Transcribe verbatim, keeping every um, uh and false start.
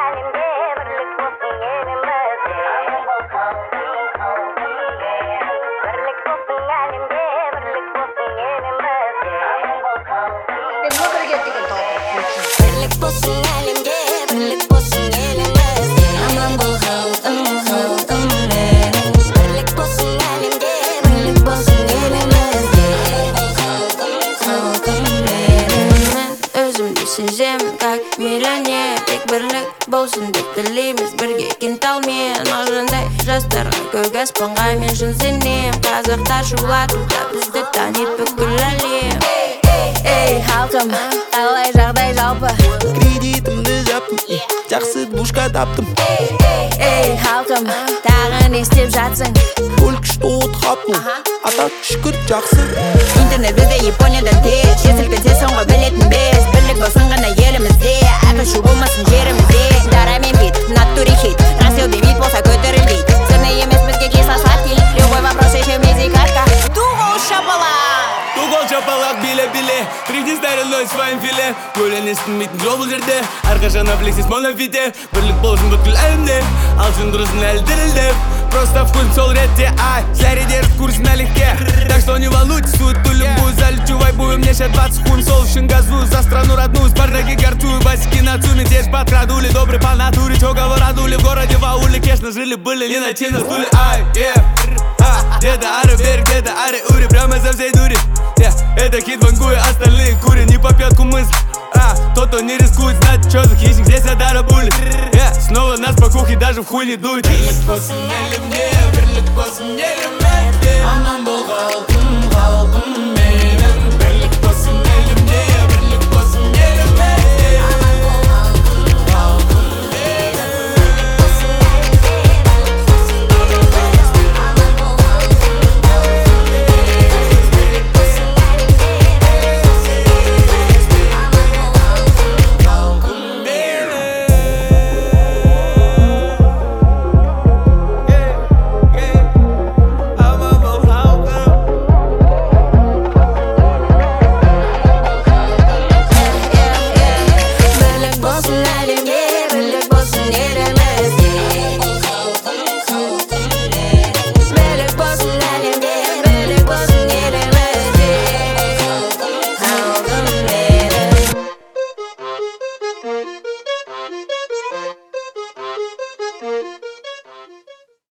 әлемде бірлік болсын елімізде. Бірлік болсын әлемде, бірлік болсын елімізде. Бірлік болсын әлемде, бірлік болсын елімізде. Аман бол халқым, халқым менің. Бірлік болсын әлемде, бірлік болсын елімізде. Халқым, халқым менің. Мен өзімді сеземін, как миллионер. Тек бірлік болсын деп тілейміз, бірге кентаумен. Ожындай жастарға көк аспанға мен шын сенем. Қазақтар шулатуда бізді танит бүкіл әлем. Эй, халқым, қалай жағдай жалпы? Кредитімді жаптым, жақсы душка таптым. Эй, халқым, тағы не істеп жатсың? Көлкішті от қаптым, ата шүкір жақсы. Интернет бізде Япониядан тез, жесілкінсе соңғы білетін без. Бірлік болсын ғана елімізде, атышу болмасын жерімізде. Дарамен бит, натуре хит, Россия демейт болса көтерілбейт. Сырны емес бізге кисло сладкий, любой вопрос еще мезикатка. Туғол шапалақ, Туғол шапалақ биле-биле, трихни стариной своим филе. Көлен естімейтін жол бұл жерде, әрқашан афлексис монофите. Бірлік болсын бүткіл әлемде, алсын дұрысын әлі дірілдеп. Просто вкус сол ретте, ай, зәрі дерс курс налегке. Так что не волнуйтесь, сует тулем буй, залечу вайбую, мне сейчас двадцать хун. Сол үшін газую, за страну родную, спартаки гартую. Басики на цуме, здесь подкрадули, добрый по натуре. Чё говорадули, в городе в ауле, конечно, жили-были, не найти на стуле, ай, yeah. А, где-то ары вверх, где-то ары ури, прямо за всей дури. Yeah. Это хит вангуя, остальные курят, не по пятку мысль. А, тот, кто не рискует, знать, чё за хищник, здесь адара були. Yeah. Снова нас по кухне даже в хуй не дует. Бірлік болсын әлемде, бірлік болсын елімізде. Аман бол халқым, халқым